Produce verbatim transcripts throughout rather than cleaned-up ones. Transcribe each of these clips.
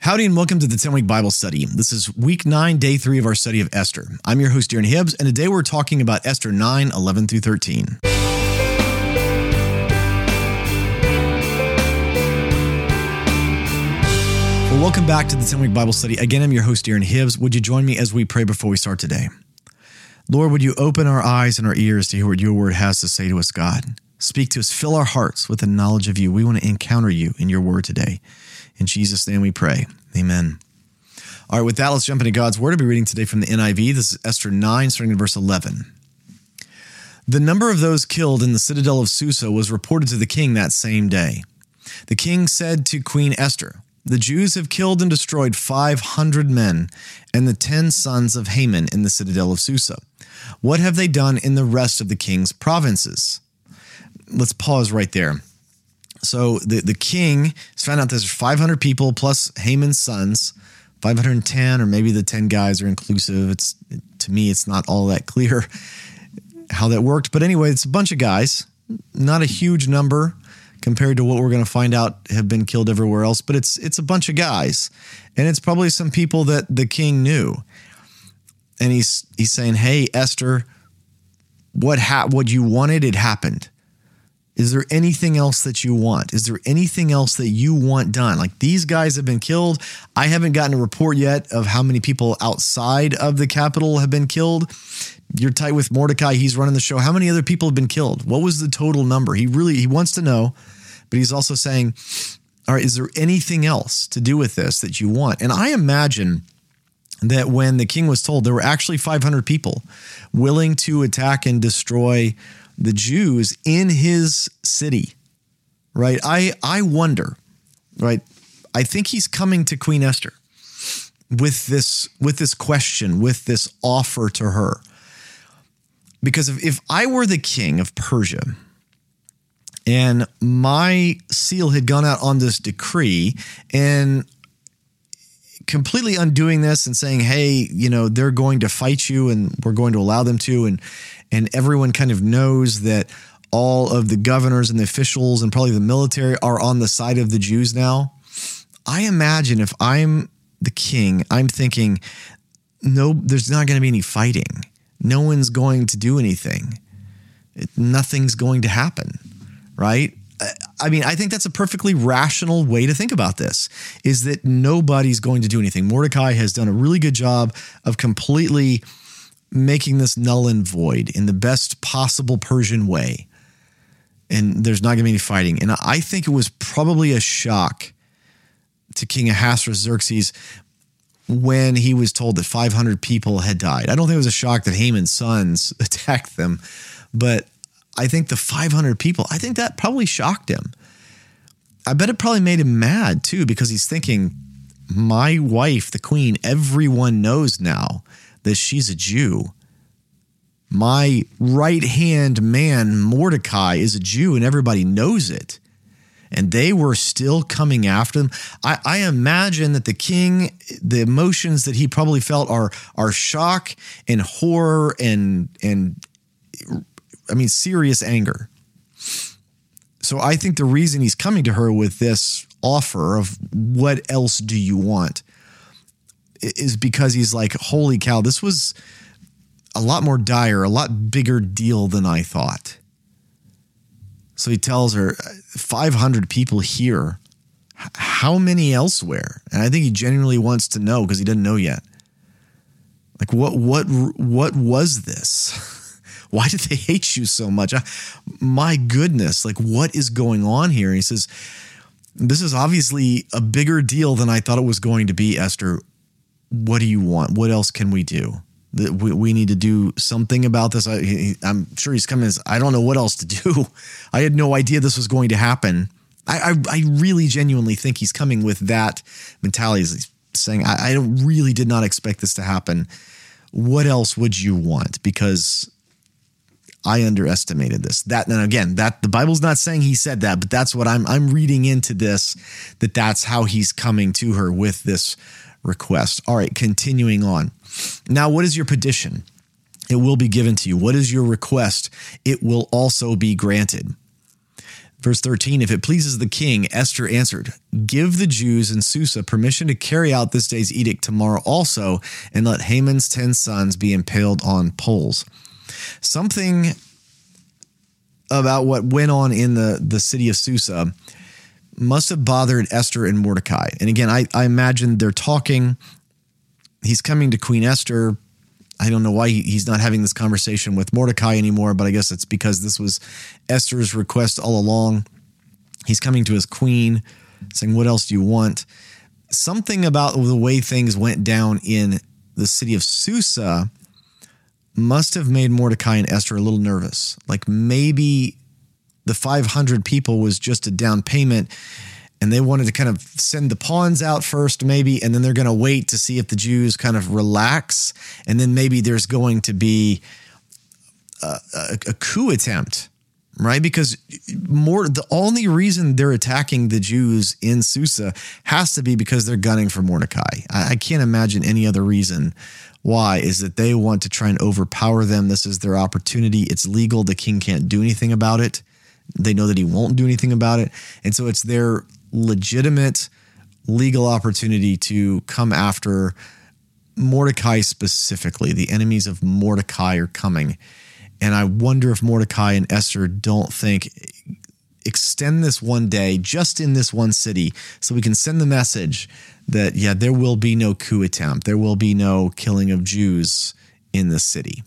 Howdy and welcome to the ten-Week Bible Study. This is week nine, day three of our study of Esther. I'm your host, Darren Hibbs, and today we're talking about Esther nine, eleven through thirteen. Well, welcome back to the ten-Week Bible Study. Again, I'm your host, Darren Hibbs. Would you join me as we pray before we start today? Lord, would you open our eyes and our ears to hear what your word has to say to us, God? Speak to us. Fill our hearts with the knowledge of you. We want to encounter you in your word today. In Jesus' name we pray. Amen. All right, with that, let's jump into God's word. I'll be reading today from the N I V. This is Esther nine, starting in verse eleven. The number of those killed in the citadel of Susa was reported to the king that same day. The king said to Queen Esther, "The Jews have killed and destroyed five hundred men and the ten sons of Haman in the citadel of Susa. What have they done in the rest of the king's provinces?" Let's pause right there. So the, the king has found out there's five hundred people plus Haman's sons, five hundred ten, or maybe the ten guys are inclusive. It's to me, it's not all that clear how that worked. But anyway, it's a bunch of guys, not a huge number compared to what we're going to find out have been killed everywhere else. But it's it's a bunch of guys, and it's probably some people that the king knew. And he's he's saying, "Hey, Esther, what ha- what you wanted, it happened. Is there anything else that you want? Is there anything else that you want done? Like, these guys have been killed. I haven't gotten a report yet of how many people outside of the capital have been killed. You're tight with Mordecai. He's running the show. How many other people have been killed? What was the total number?" He really, he wants to know, but he's also saying, all right, is there anything else to do with this that you want? And I imagine that when the king was told there were actually five hundred people willing to attack and destroy the Jews in his city, right? I, I wonder, right? I think he's coming to Queen Esther with this, with this question, with this offer to her. Because if, if I were the king of Persia and my seal had gone out on this decree and completely undoing this and saying, hey, you know, they're going to fight you and we're going to allow them to, and and everyone kind of knows that all of the governors and the officials and probably the military are on the side of the Jews now. I imagine if I'm the king, I'm thinking, no, there's not going to be any fighting. No one's going to do anything. Nothing's going to happen, right? I mean, I think that's a perfectly rational way to think about this, is that nobody's going to do anything. Mordecai has done a really good job of completely making this null and void in the best possible Persian way. And there's not going to be any fighting. And I think it was probably a shock to King Ahasuerus Xerxes when he was told that five hundred people had died. I don't think it was a shock that Haman's sons attacked them, but I think the five hundred people, I think that probably shocked him. I bet it probably made him mad too, because he's thinking, my wife, the queen, everyone knows now that she's a Jew. My right-hand man, Mordecai, is a Jew, and everybody knows it. And they were still coming after them. I, I imagine that the king, the emotions that he probably felt are are shock and horror and and I mean serious anger. So I think the reason he's coming to her with this offer of what else do you want is because he's like, holy cow, this was a lot more dire, a lot bigger deal than I thought. So he tells her, five hundred people here. How many elsewhere? And I think he genuinely wants to know because he doesn't know yet. Like, what, what, what was this? Why did they hate you so much? I, my goodness, like, what is going on here? And he says, this is obviously a bigger deal than I thought it was going to be, Esther. What do you want? What else can we do? We, we need to do something about this. I, he, I'm sure he's coming as, I don't know what else to do. I had no idea this was going to happen. I, I, I really genuinely think he's coming with that mentality. He's saying, I, I don't, really did not expect this to happen. What else would you want? Because I underestimated this. That, and again, that the Bible's not saying he said that, but that's what I'm I'm reading into this, that that's how he's coming to her with this request. All right, continuing on. Now, what is your petition? It will be given to you. What is your request? It will also be granted. Verse thirteen, if it pleases the king, Esther answered, give the Jews in Susa permission to carry out this day's edict tomorrow also, and let Haman's ten sons be impaled on poles. Something about what went on in the, the city of Susa must have bothered Esther and Mordecai. And again, I, I imagine they're talking. He's coming to Queen Esther. I don't know why he, he's not having this conversation with Mordecai anymore, but I guess it's because this was Esther's request all along. He's coming to his queen saying, what else do you want? Something about the way things went down in the city of Susa must have made Mordecai and Esther a little nervous. Like maybe the five hundred people was just a down payment, and they wanted to kind of send the pawns out first, maybe, and then they're going to wait to see if the Jews kind of relax. And then maybe there's going to be a, a, a coup attempt, right? Because more the only reason they're attacking the Jews in Susa has to be because they're gunning for Mordecai. I, I can't imagine any other reason why, is that they want to try and overpower them. This is their opportunity. It's legal. The king can't do anything about it. They know that he won't do anything about it. And so it's their legitimate legal opportunity to come after Mordecai specifically. The enemies of Mordecai are coming. And I wonder if Mordecai and Esther don't think, extend this one day just in this one city so we can send the message that, yeah, there will be no coup attempt. There will be no killing of Jews in the city.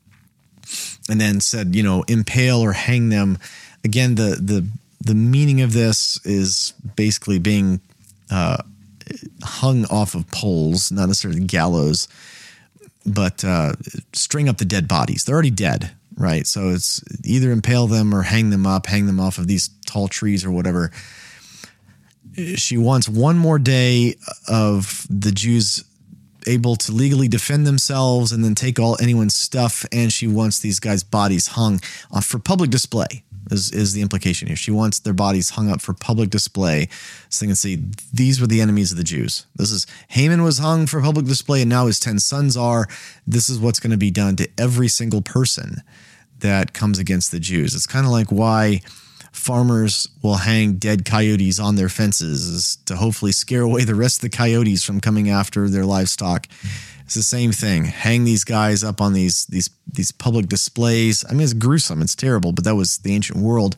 And then said, you know, impale or hang them. Again, the the the meaning of this is basically being uh, hung off of poles, not necessarily gallows, but uh, string up the dead bodies. They're already dead, right? So it's either impale them or hang them up, hang them off of these tall trees or whatever. She wants one more day of the Jews able to legally defend themselves and then take all anyone's stuff, and she wants these guys' bodies hung uh, for public display. Is, is the implication here. She wants their bodies hung up for public display so they can see these were the enemies of the Jews. This is, Haman was hung for public display and now his ten sons are. This is what's going to be done to every single person that comes against the Jews. It's kind of like why farmers will hang dead coyotes on their fences, is to hopefully scare away the rest of the coyotes from coming after their livestock. It's the same thing. Hang these guys up on these these these public displays. I mean, it's gruesome. It's terrible, but that was the ancient world.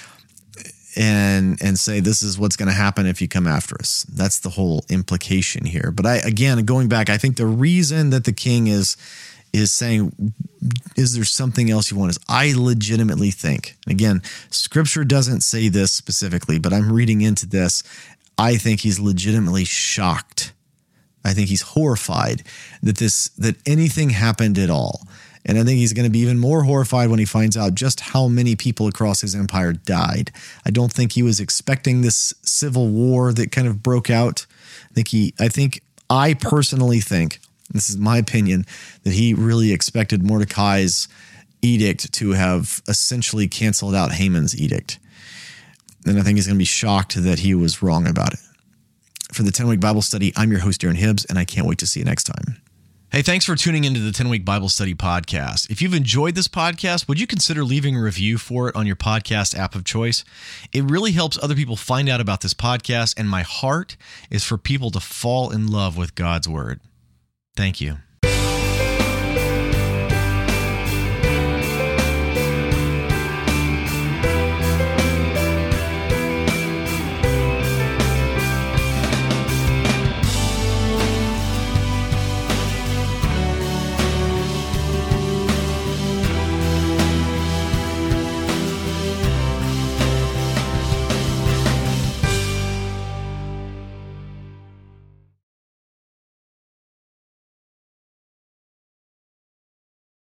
And and say, this is what's going to happen if you come after us. That's the whole implication here. But I again, going back, I think the reason that the king is is saying, is there something else you want? Is I legitimately think, again, scripture doesn't say this specifically, but I'm reading into this. I think he's legitimately shocked. I think he's horrified that this that anything happened at all. And I think he's going to be even more horrified when he finds out just how many people across his empire died. I don't think he was expecting this civil war that kind of broke out. I think he I think I personally think, this is my opinion, that he really expected Mordecai's edict to have essentially canceled out Haman's edict. And I think he's going to be shocked that he was wrong about it. For the ten-Week Bible Study, I'm your host, Darren Hibbs, and I can't wait to see you next time. Hey, thanks for tuning into the ten-Week Bible Study podcast. If you've enjoyed this podcast, would you consider leaving a review for it on your podcast app of choice? It really helps other people find out about this podcast, and my heart is for people to fall in love with God's Word. Thank you.